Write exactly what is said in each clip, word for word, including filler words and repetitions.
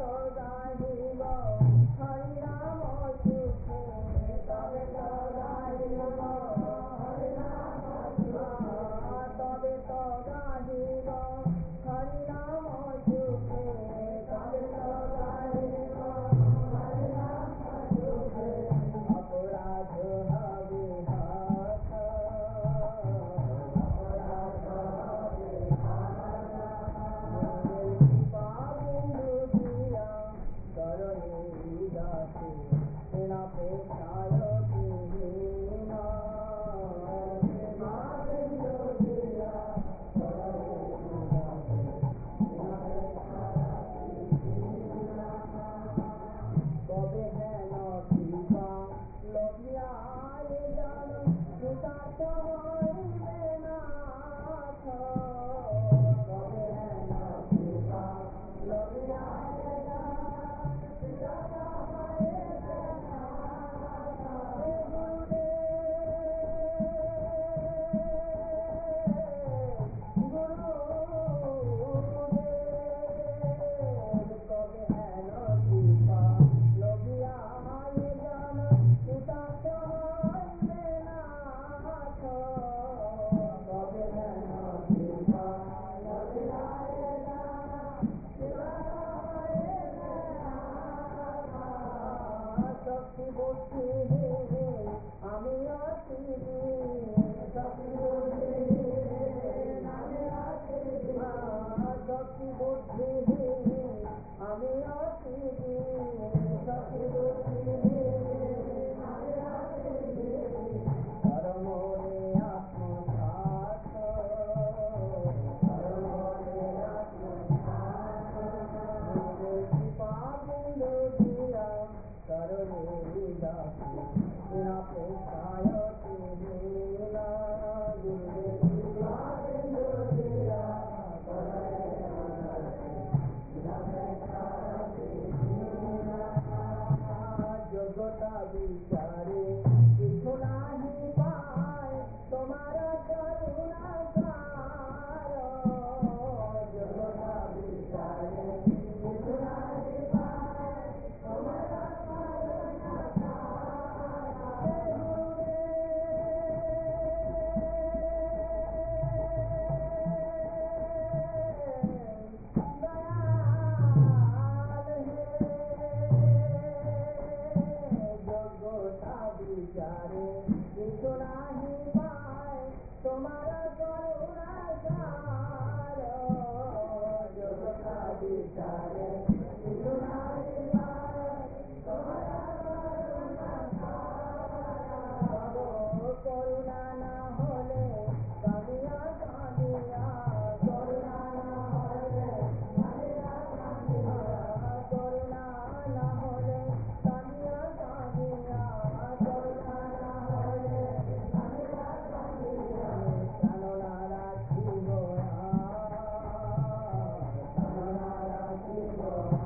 Thank you.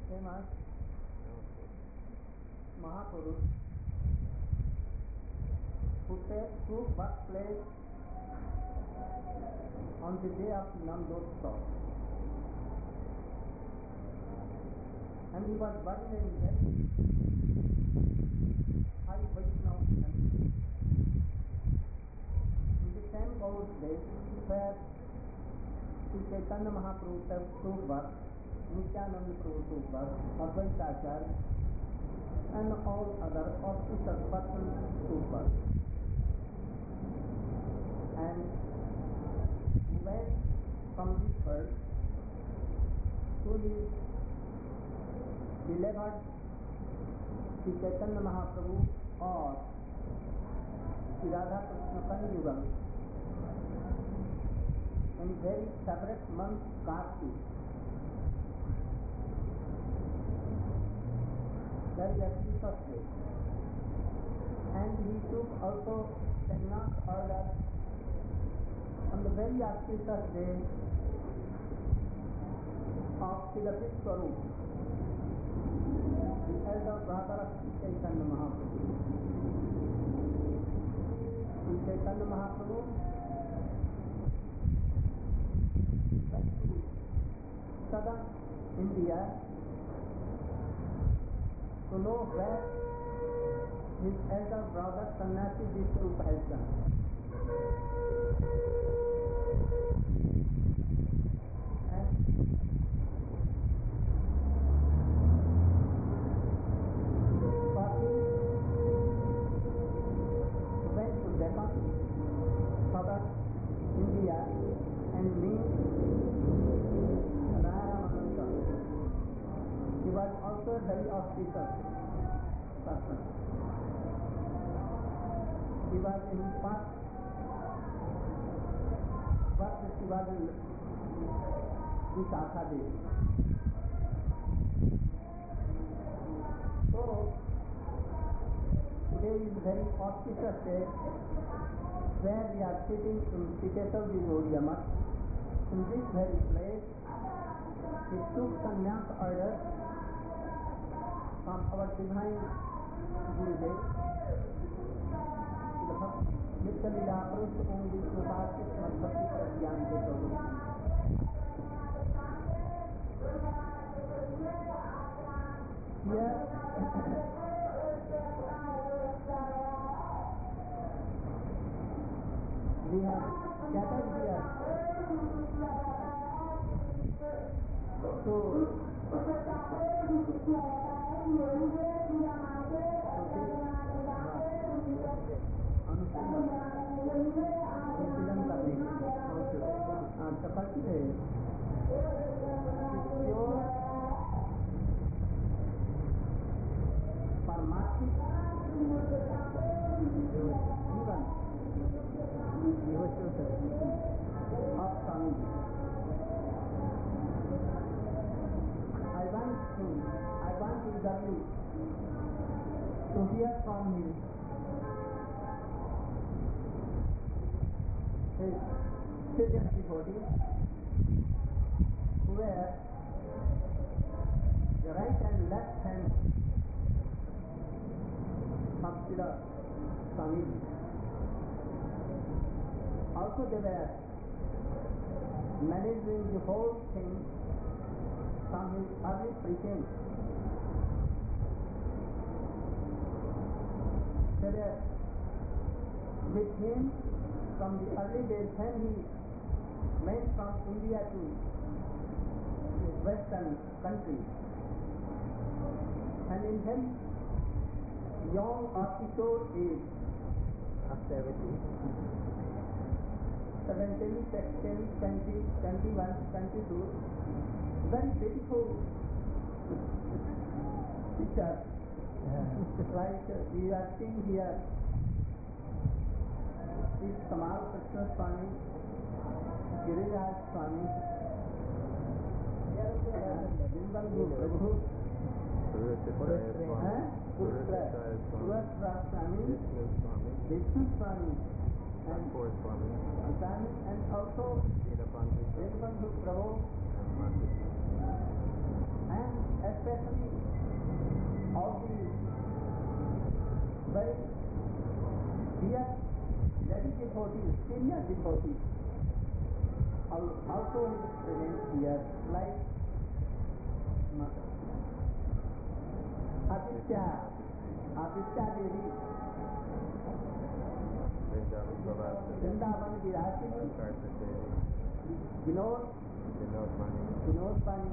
famous Mahapurush who took birthplace on the day of Namdotsav, and he was buried in very high Vaishnava temple. In the same old days where Sri Chaitanya Mahaprabhu took birth, Nityananda Prabhu took birth, Advaita Acharya, and all other auspicious persons took birth. And he went from this world to his beloved Sri Chaitanya Mahaprabhu or Sri Radha Krishna Kanjugal in very separate month Kartik. Very auspicious day. And he took also sannyas order on the very auspicious day of Srila Vishwarup, the elder brother of Sri Chaitanya Mahaprabhu. Sri Chaitanya Mahaprabhu went to southern India to know where his elder brother Sannyasi Vishwarup has done. And for him, he went to Deccan, southern India, and meet Raramananda. He was also a very auspicious person. He was in first, first he was in Vishakha Devi. So, today is a very auspicious day where we are sitting in Sikeshavji Gaudiya Math. In this very place, he took sannyas order from our divine Gurudev, Nitya Lila Prusha Om Vishnu Bhakti Madhvati Pragyan Ke Prabhu. Here, we have gathered here to अच्छा पक्की है जो परमात्मिक जीवन of Swami. I want to I want to tell you to hear from him his student devotees where the right and left hand of Srila Swami. Also they were managing the whole thing from his early preaching. They were with him from the early days when he went from India to his western country. And in his young or kishore age, seventeen, sixteen, twenty, twenty-one, twenty-two, very beautiful picture. Like uh, we are seeing here is Kamal Krishna Swami, Giriraj Swami, Vrindavan Prabhu, Purushraya Swami, Vishnu Swami, and Swami, and also Vrindavan Prabhu, and especially of the very dear lady devotees, senior devotees, also is present here, like Aditya, Aditya Devi, Vrindavan Virajini, Vinod, Vinod Pani,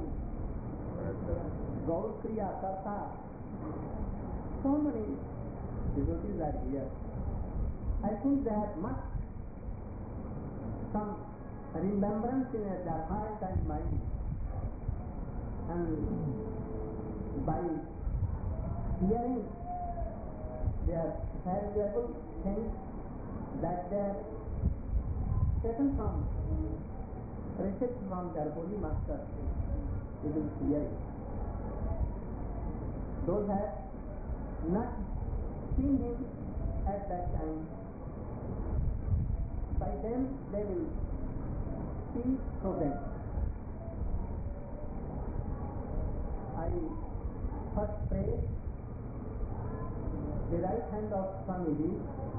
Gaur Kriya Karta. So many devotees are here. I think they have much some remembrance in their heart and mind, and by hearing their valuable things that they have taken from, received from their holy master, they will hear it. Those who have not seen him at that time, by them they will see through them. I first pray the right hand of Swamiji,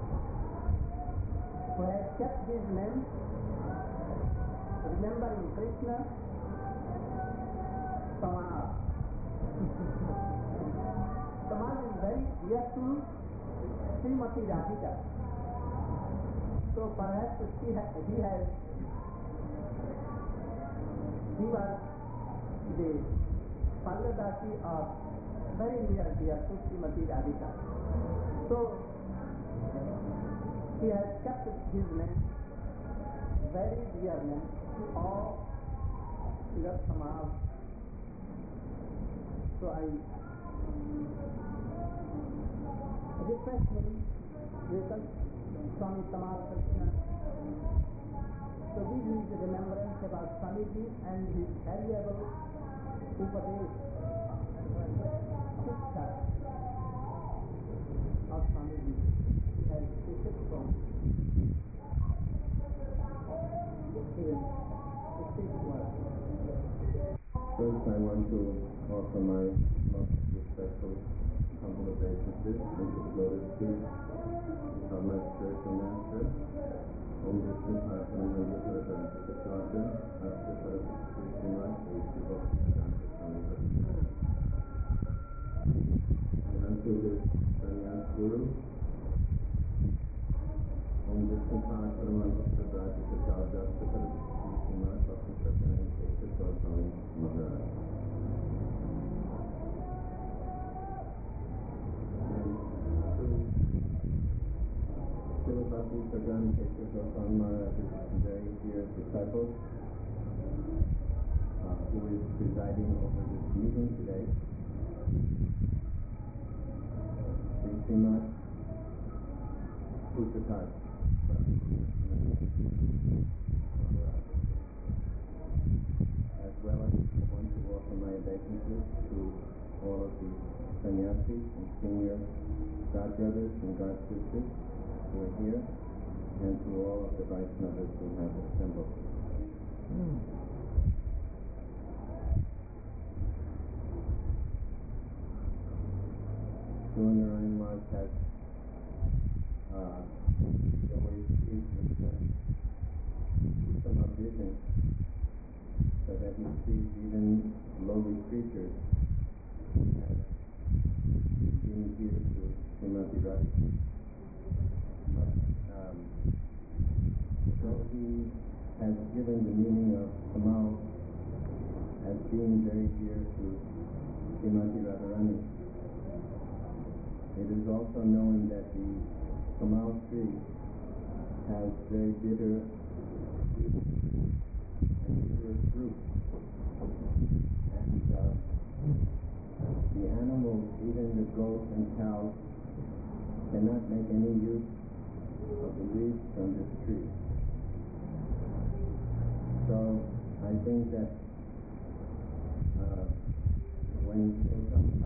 who has kept his name, remembering Krishna, Samaj. Samaj is very dear to Srimati Radhika. So perhaps she ha he has, he was the Pandadasi of very near dear to Srimati Radhika. So he has kept his name, very dear name, to all Sirat Samaj. So I request him, request Swami Tamal Krishna, to give his remembrance about Swamiji and his valuable Upadesh, Shiksha of Swamiji has received from him. First, I want to offer my most respectful humble obeisances into the lotus feet of my spiritual master, Om Vishnu Padmananda Yudhara Sikacharya, Asya Saraswati Srimad Vishnu Bhaktivedanta Swami Prabhupada. And unto his sannyas guru, Om Vishnu Padmananda Yudhara Sikacharya, Asya Saraswati Srimad Bhaktivedanta Swami Maharaj. Bhakti Prajan Keshav Goswami Maharaj's very dear disciple, uh, who is presiding over this meeting today, Sri Srimad Purushottam as well as I want to offer my obeisances to all of the sannyasis and senior God brothers and God sisters who are here, and to all of the Vaishnavas who have assembled. Mm. Srinarayan Maharaj has uh, always used the Uttama vision so that he sees even lowly creatures as being dear to Srimati Radhika. But um, so he has given the meaning of Kamal as being very dear to Srimati Radharani. It is also known that the Kamal tree has very bitter and bitter fruit, and uh, the animals, even the goats and cows, cannot make any use of the leaves from this tree. So I think that uh, when Goswami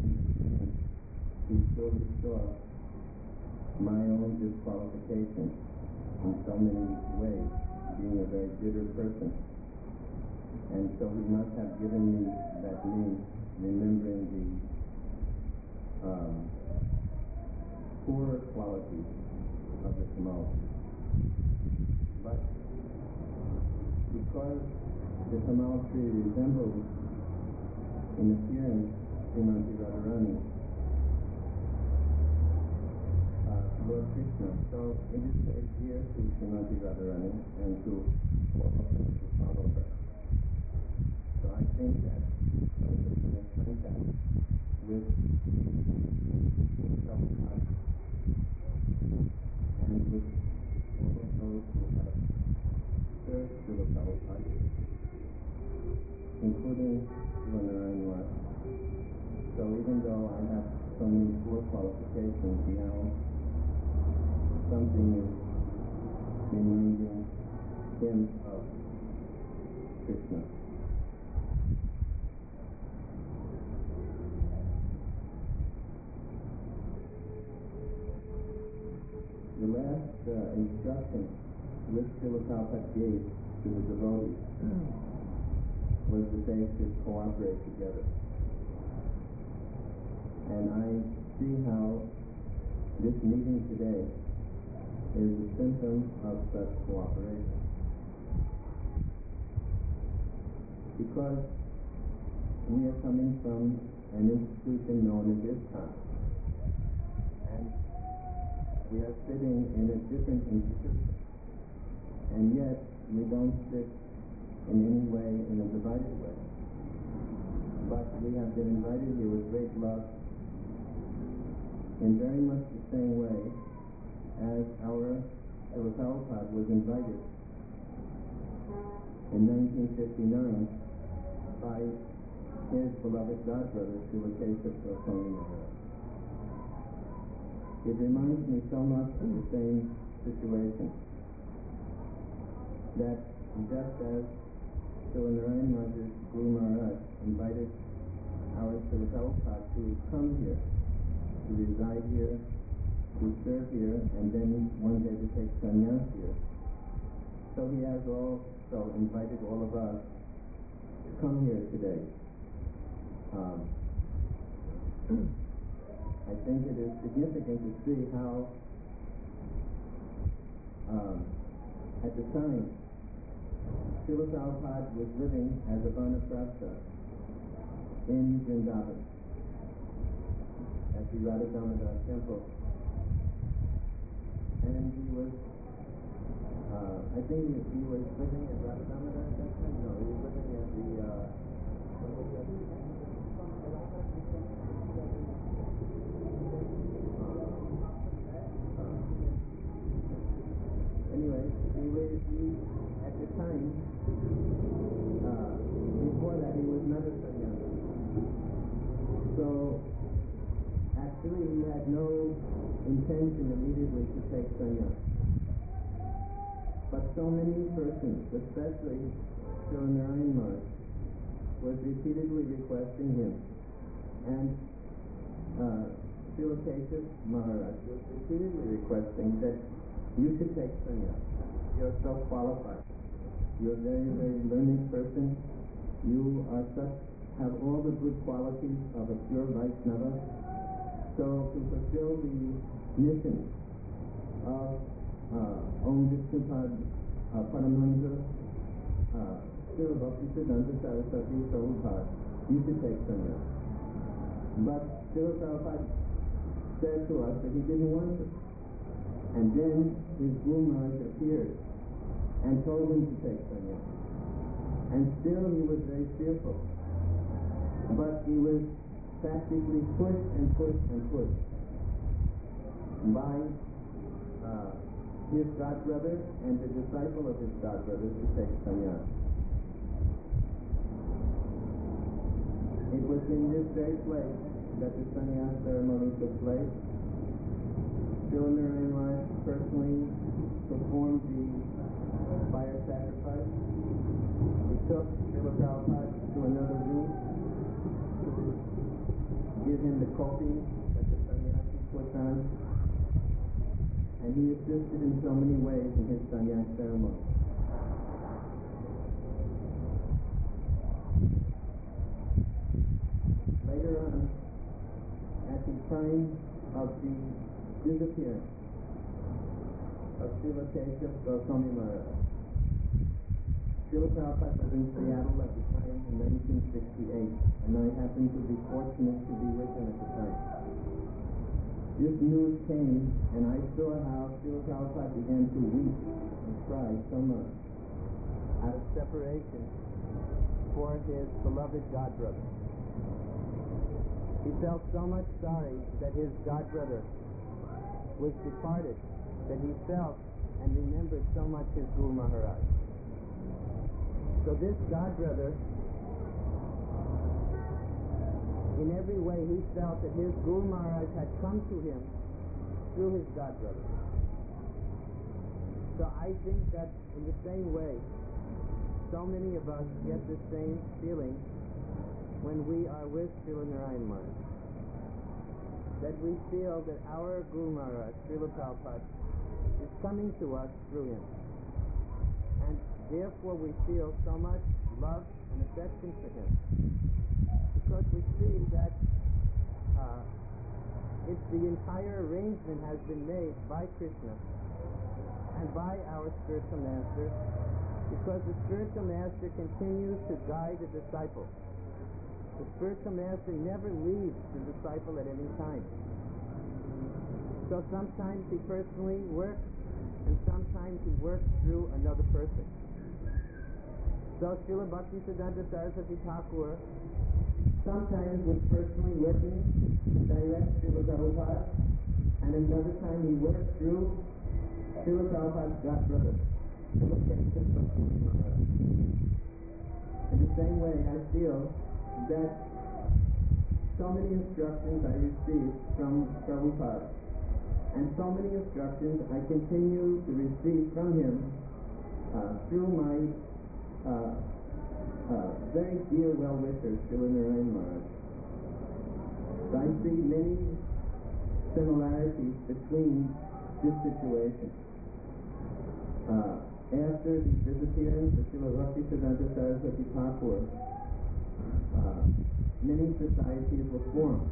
he fully saw my own disqualification in so many ways, being a very bitter person, and so he must have given me that name, remembering because the Tamal tree resembles in appearance Srimati Radharani, uh, Lord Krishna. So it is very dear to Srimati Radharani and to all of us who follow her. So I think that in contact with Prabhupada and with all of those who have served Srila Prabhupada, including Srila Narayan Maharaj. So even though I have so many poor qualifications now, something is reminding him of Krishna. The last uh, instruction which Srila Prabhupada gave to the devotees was that they should cooperate together. And I see how this meeting today is a symptom of such cooperation. Because we are coming from an institution known as ISKCON. And we are sitting in a different institution. And yet, we don't sit in any way in a divided way. But we have been invited here with great love in very much the same way as our Srila Prabhupada was invited in nineteen fifty-nine by his beloved godbrother, Srila Keshav Goswami Maharaj. It reminds me so much of the same situation, that just as Srila Narayan Maharaj's Guru Maharaj invited our Srila Prabhupada to come here, to reside here, to serve here, and then one day to take sannyas here. So he has also invited all of us to come here today. Um, I think it is significant to see how um, at the time Srila Prabhupada was living as a Vanaprastha in Vrindavan at the Radha Damodar temple. And he was, uh, I think he, he was living at Radha Damodar at that time? No, he was living at the, uh, what was that? Anyway, he was, he, at the time, uh, before that he was not a sannyasi. So, actually he had no intention immediately to take sannyas. But so many persons, especially Srila Narayan Maharaj, was repeatedly requesting him. And uh, Srila Keshav Maharaj was repeatedly requesting that you should take sannyas. You're so qualified. You're a very, very learned person. You are such, have all the good qualities of a pure Vaishnava. So to fulfill the mission of uh, Om Vishnupad uh, Paramahansa, uh, Srila Bhaktisiddhanta Saraswati Prabhupada, you should take sannyas. But Srila Prabhupada said to us that he didn't want to. And then his Guru Maharaj appeared and told him to take sannyas. And still he was very fearful. But he was practically pushed and pushed and pushed by uh, his godbrother and the disciple of his godbrother to take sannyas. It was in this very place that the sannyas ceremony took place. Srila Narayan Maharaj personally performed the fire sacrifice. He took Srila Prabhupada to another room to give him the coping that the sannyasi puts on. And he assisted in so many ways in his sannyas ceremony. Later on, at the time of the disappearance of Srila Keshav Goswami Maharaj, Srila Prabhupada was in Seattle at the time in nineteen sixty-eight, and I happened to be fortunate to be with him at the time. This news came, and I saw how Srila Prabhupada began to weep and cry so much out of separation for his beloved godbrother. He felt so much sorry that his godbrother was departed, that he felt and remembered so much his Guru Maharaj. So this godbrother, in every way he felt that his Guru Maharaj had come to him through his godbrother. So I think that in the same way, so many of us get the same feeling when we are with Srila Narayan Maharaj. That we feel that our Guru Maharaj, Srila Prabhupada, is coming to us through him. And therefore we feel so much love and affection for him. Because we see that uh, it's the entire arrangement has been made by Krishna and by our spiritual master, because the spiritual master continues to guide the disciple. The spiritual master never leaves the disciple at any time. So sometimes he personally works, and sometimes he works through another person. So Srila Bhaktisiddhanta Saraswati Thakur sometimes was personally working direct Srila Prabhupada, and another time he worked through Srila Prabhupada's godbrother. In the same way, I feel that so many instructions I received from Prabhupada, and so many instructions I continue to receive from him uh, through my uh, uh, very dear well-wisher, Srila Narayan Maharaj. So I see many similarities between this situation. Uh, after the disappearance of Srila Bhaktisiddhanta Saraswati Thakur, uh, many societies were formed.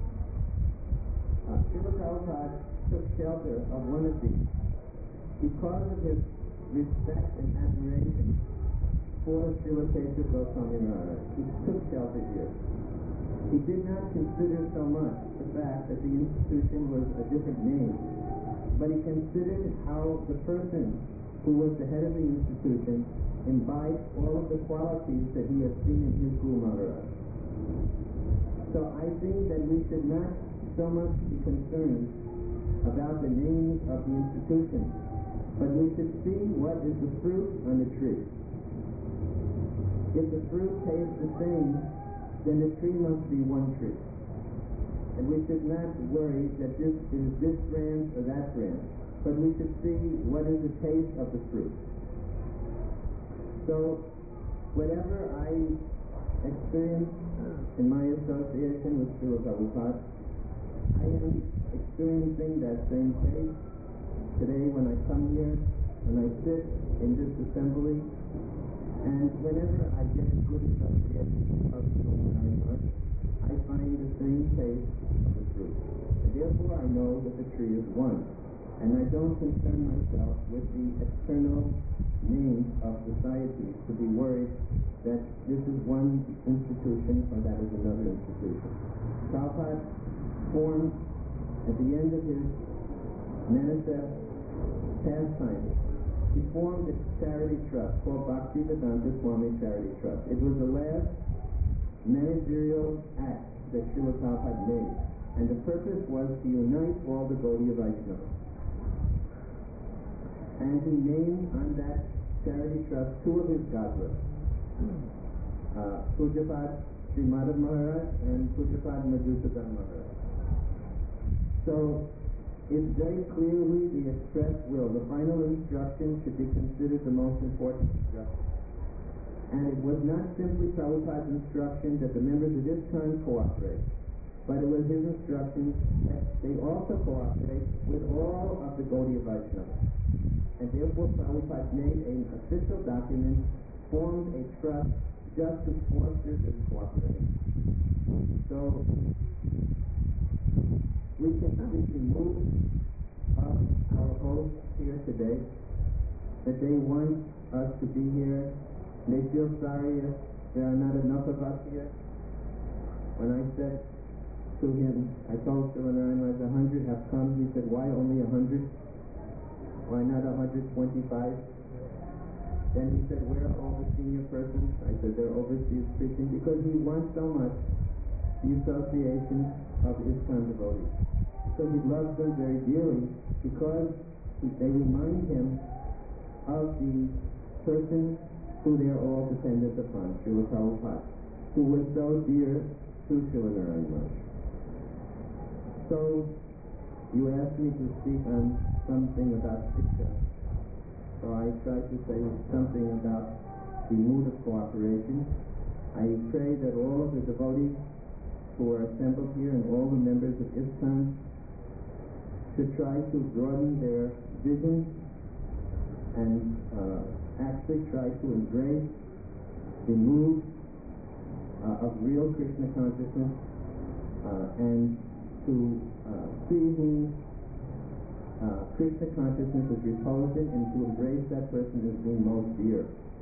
Uh, Srila Prabhupada took shelter of one of these because of his respect and admiration for Srila Keshav Goswami Maharaj. He took shelter here. He did not consider so much the fact that the institution was a different name, but he considered how the person who was the head of the institution imbibed all of the qualities that he had seen in his Guru Maharaj. So I think that we should not so much be concerned about the names of the institution, but we should see what is the fruit on the tree. If the fruit tastes the same, then the tree must be one tree. And we should not worry that this is this branch or that branch, but we should see what is the taste of the fruit. So, whatever I experience in my association with Srila Prabhupada, I am experiencing that same taste today when I come here, when I sit in this assembly, and whenever I get a good association of Srila Narayan Maharaj, I find the same taste of the fruit. And therefore I know that the tree is one. And I don't concern myself with the external names of society to be worried that this is one institution or that is another institution. Prabhupada formed, at the end of his manifest pastime, he formed a charity trust called Bhaktisiddhanta Swami Charity Trust. It was the last managerial act that Srila Prabhupada made, and the purpose was to unite all the Gaudiya Vaishnavas. And he named on that charity trust two of his godbrothers, uh, Pujapad Sri Madhav Maharaj and Pujapad Madhusudan Maharaj. So it's very clearly the express will. The final instruction should be considered the most important instruction. And it was not simply Prabhupada's instruction that the members of this time cooperate, but it was his instruction that they also cooperate with all of the Gaudiya Vaishnavas. And therefore Prabhupada made an official document, formed a trust just to foster this cooperation. So we can obviously move up our hosts here today, that they want us to be here They feel sorry if there are not enough of us here. When I said to him, I told Srilanarayan Raj, a hundred have come. He said, why only a hundred? Why not a hundred twenty-five? Then he said, where are all the senior persons? I said, they're overseas preaching, because he wants so much the association of ISKCON devotees. Because he loves them very dearly, because they remind him of the person who they are all dependent upon, Srila Prabhupada, who was so dear to Srila Narayan Raj. So, you asked me to speak on something about Shiksha. So I tried to say something about the mood of cooperation. I pray that all of the devotees who are assembled here and all the members of ISKCON should try to broaden their vision and uh, actually try to embrace the mood uh, of real Krishna consciousness uh, and to uh, see who uh, Krishna consciousness is reposed in and to embrace that person as being most dear.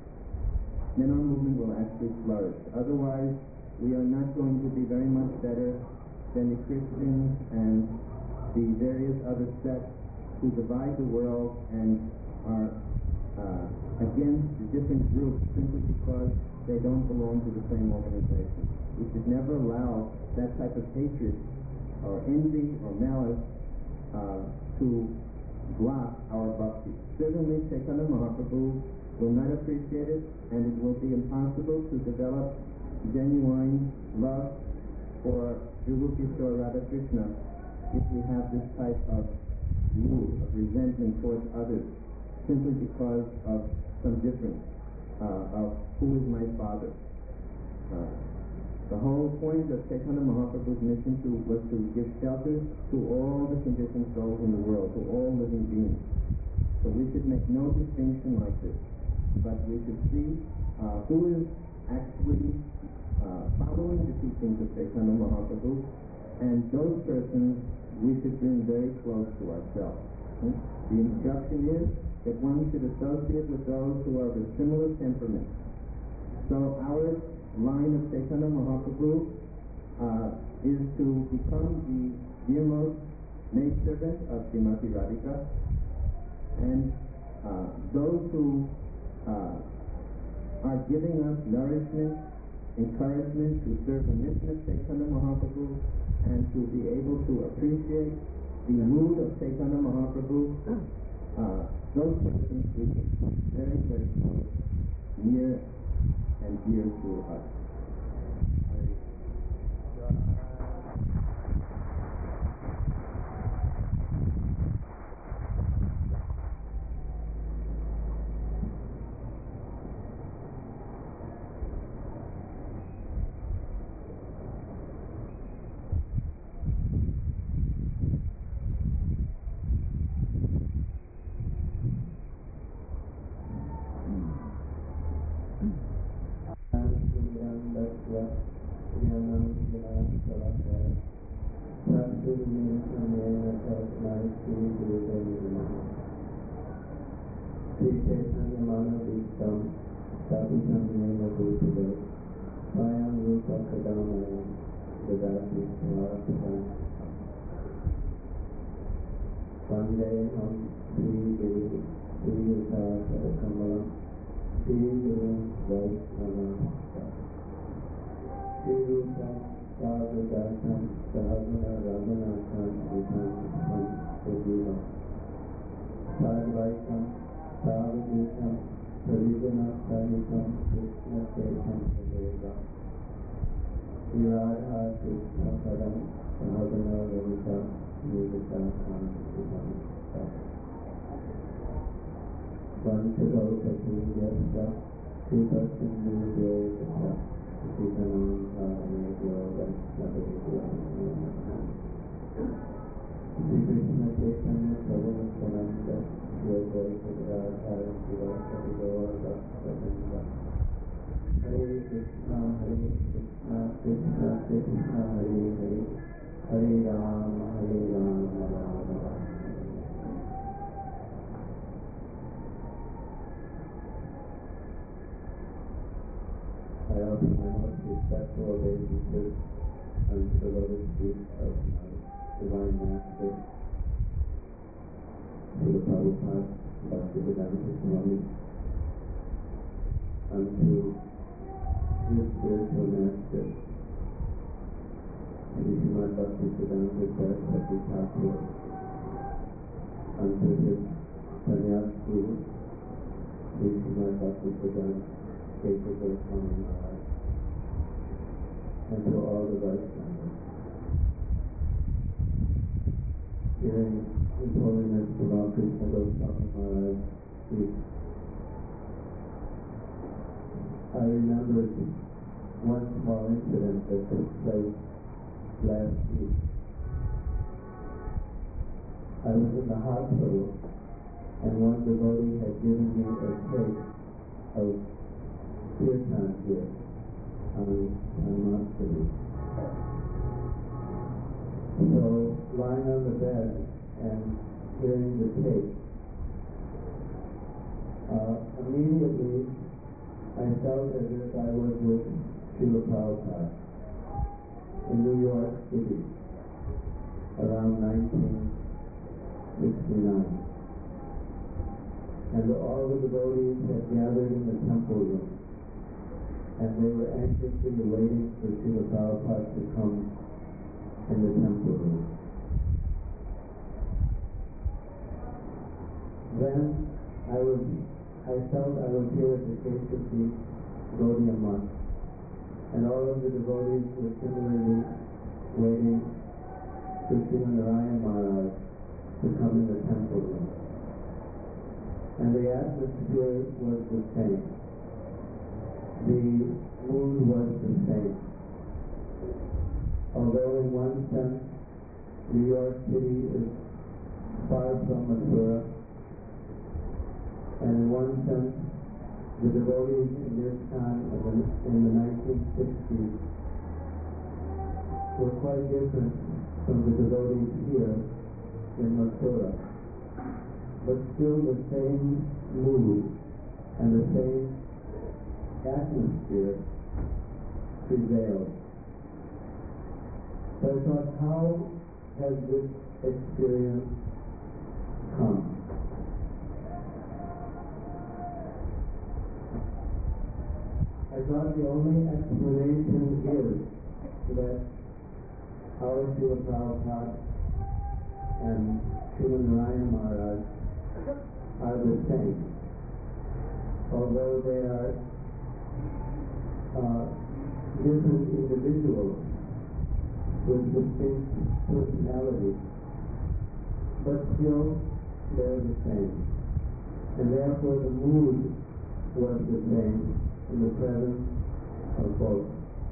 Then our movement will actually flourish. Otherwise, we are not going to be very much better than the Christians and the various other sects who divide the world and are uh, against the different groups simply because they don't belong to the same organization. We should never allow that type of hatred or envy or malice uh, to block our bhakti. Certainly Chaitanya Mahaprabhu will not appreciate it, and it will be impossible to develop genuine love for Jugukishore Radhakrishna if we have this type of mood of resentment towards others simply because of some difference uh, of who is my father. Uh, the whole point of Chaitanya Mahaprabhu's mission to, was to give shelter to all the conditioned souls in the world, to all living beings. So we should make no distinction like this, but we should see uh, who is actually uh, following the teachings of Chaitanya Mahaprabhu, and those persons we should bring very close to ourselves. Hmm? The instruction is that one should associate with those who are of a similar temperament. So our line of Chaitanya Mahaprabhu uh, is to become the dearmost maidservant of Srimati Radhika, and uh, those who uh, are giving us nourishment, encouragement to serve the mission of Chaitanya Mahaprabhu and to be able to appreciate the mood of Chaitanya Mahaprabhu, uh, those persons we can very, very close, near and dear to us. respectful obeisances unto the lotus feet of my Divine Master, Srila Prabhupada, Bhaktivedanta Swami, unto his spiritual master, Sri Srimad Bhaktivedanta Saraswati Thakur, unto his sannyas guru, Sri Srimad Bhaktivedanta Kesava Goswami Maharaj, and to all the Vaishnavas. Hearing His Holiness Bhagavan Krishna Goswami Maharaj speak, I remembered one small incident that took place last week. I was in the hospital, and one devotee had given me a cake of kirtan here on Janmashtami. So, lying on the bed and hearing the tape, uh, immediately I felt as if I was with Srila Prabhupada in New York City around nineteen sixty-nine. And all the devotees had gathered in the temple room, and they were anxiously waiting for Srila Prabhupada to come in the temple room. Then I was, I felt I was here at the Keshava Gaudiya Math, and all of the devotees were similarly waiting for Srila Narayana Maharaj to come in the temple room. And the atmosphere was the same. The mood was the same. Although in one sense, New York City is far from Mathura, and in one sense, the devotees in this time of the, in the nineteen sixties were quite different from the devotees here in Mathura. But still the same mood and the same atmosphere prevailed. So I thought, how has this experience come? I thought the only explanation is that our Srila Prabhupada and Srila Narayana Maharaj are the same, although they are uh, different individuals with distinct personalities, but still they're the same, and therefore the mood was the same in the presence of both.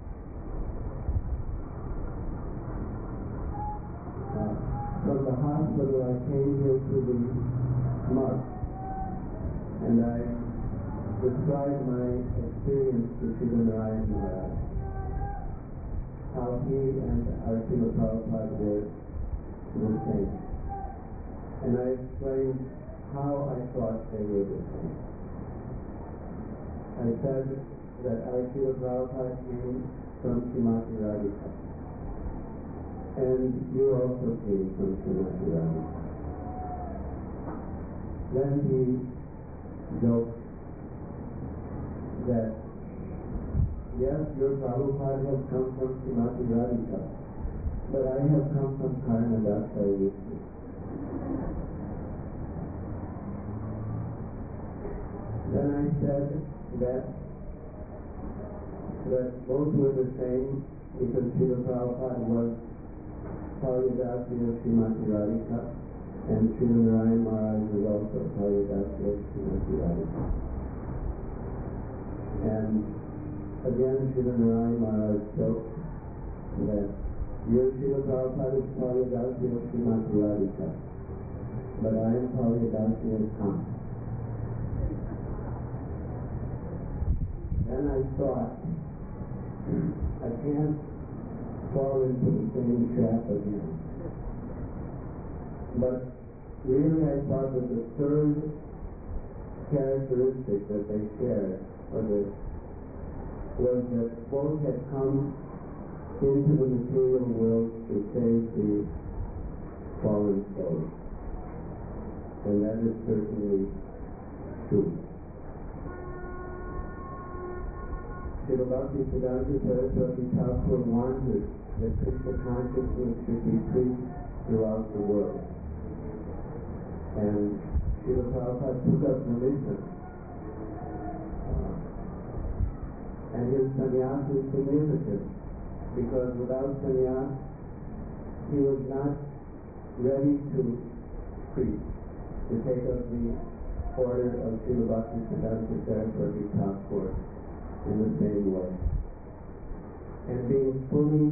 Uh, from the hospital I came here to the Math, and I described my experience to Srila Narayana Maharaj, how he and our Srila Prabhupada were the same. And I explained how I thought they were the same. I said that our Srila Prabhupada came from Srimati Radhika, and you also came from Srimati Radhika. Then he joked that, yes, your Prabhupada has come from Srimati Radhika, but I have come from Karanadasa with you. Then I said that that both were the same because Srila Prabhupada was Paryadasi of Srimati Radhika, and Srila Narayana Maharaj was also Paryadasi of Srimati Radhika. And again, Srila Narayana Maharaj joked that your Srila Prabhupada is Paryadasi of Srimati Radhika, but I am Paryadasi of Kant. Then I thought, I can't fall into the same trap again. But really I thought that the third characteristic that they shared, or the was that both had come into the material world to save the fallen soul. And that is certainly true. Srila Bhaktisiddhanta Saraswati Thakur wanted that Krishna consciousness should be preached throughout the world. And Srila Prabhupada took up the mission. Uh, and his sannyas is significant, because without sannyas, he was not ready to preach, to take up the order of Srila Bhaktisiddhanta Saraswati Thakur in the same way. And being fully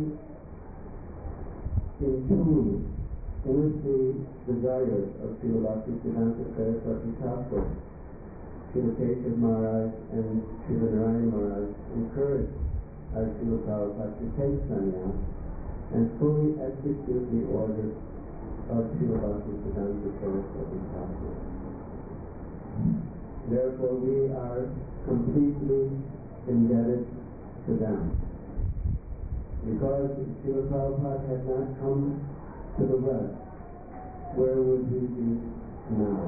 in tune with the desires of Srila Bhaktisiddhanta Saraswati Thakur, Srila Keshav Maharaj and Srila Narayana Maharaj encouraged our Srila Prabhupada to take sannyas and fully execute the order of Srila Bhaktisiddhanta Saraswati Thakur. Therefore, we are completely indebted to them. Because if Srila Prabhupada had not come to the West, where would we be now?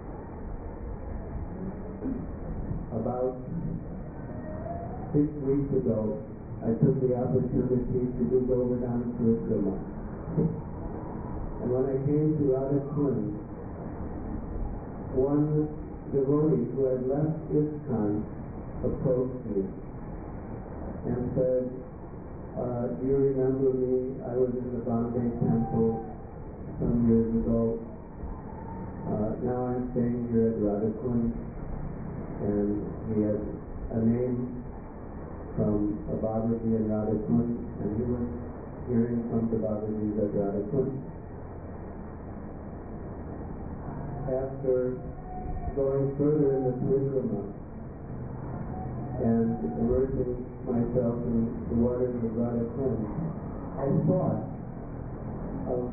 About six weeks ago, I took the opportunity to do Govardhana Parikrama. And when I came to Radha-Kund, one devotee who had left ISKCON approached me and said, uh, do you remember me? I was in the Bombay temple some years ago. Uh, now I'm staying here at Radha-Kund. And he had a name from a Babaji in Radha-Kund, and he was hearing from the Babajis at Radha-Kund. After going further in the Parikrama and immersing myself in the waters of Radha-Kund, I thought of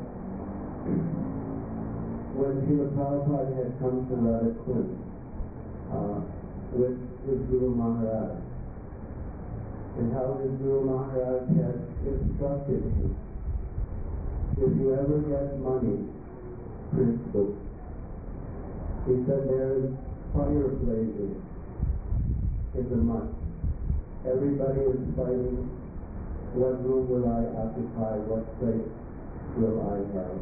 when Srila Prabhupada had come to Radha-Kund uh, with his Guru Maharaj, and how his Guru Maharaj had instructed him, if you ever get money, principle, he said there is fire blazing in the mud. Everybody is fighting, what room will I occupy, what place will I have?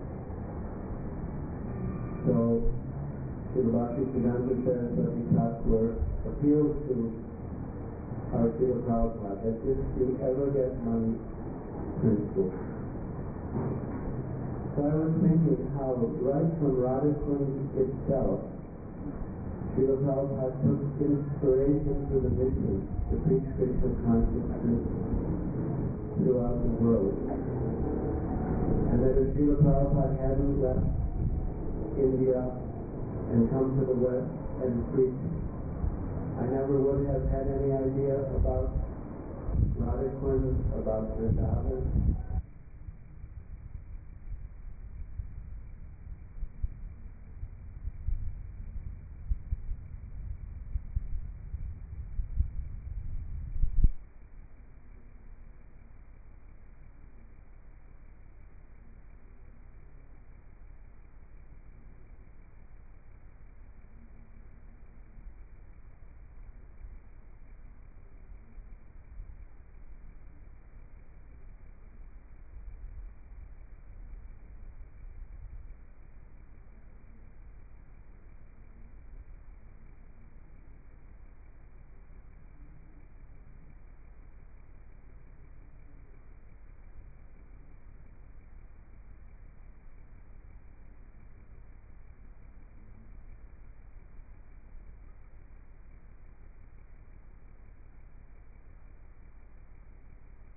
So, Srila Bhaktisiddhanta Saraswati Thakur appeals to our Srila Prabhupada that if you ever get money, principle. So I was thinking how right from Radha-Kund itself, Srila Prabhupada took inspiration for the mission to preach Krishna consciousness throughout the world. And that if Srila Prabhupada hadn't left India and come to the West and preach, I never would have had any idea about Radha-Kund, about Vrindavan,